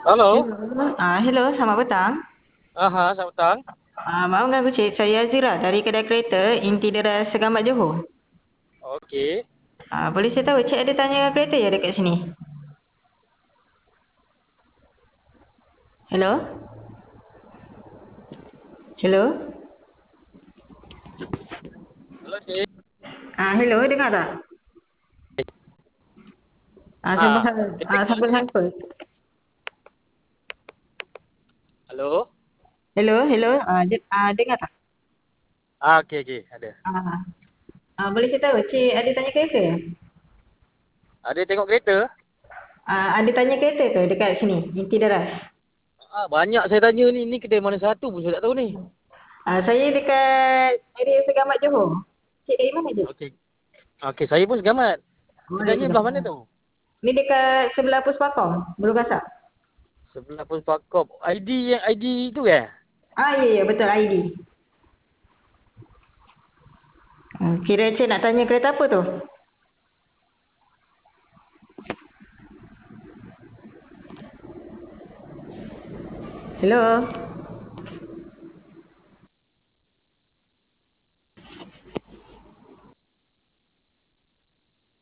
Halo. Hello, hello, selamat petang. Selamat petang. Maaf ganggu cik, saya Azira dari kedai kereta Inti Deras Segamat Johor. Okey. Boleh saya tahu cik ada tanya kereta ya dekat sini? Hello? Hello? Halo, cik. Hello, dengar tak? Ah, kita kenal, Sambung cik. handphone. Halo. Hello, hello, dengar tak? Okey, ada. Ah, boleh saya tahu cik ada tanya kereta? Ada tengok kereta? Ada tanya kereta ke dekat sini, Inti Deras? Banyak saya tanya ni. Ni kedai mana satu pun saya tak tahu ni. Saya dekat area Segamat Johor. Cik dari mana je? Okey. Okey, saya pun segamat. Oh, dari Kedainya belah mana Segamat. tu? Ni dekat sebelah Puspakom, Bulu Gasak. Sebelah Puspakom. ID tu ke? Ya, ya, betul ID. Kira cik nak tanya kereta apa tu? Hello?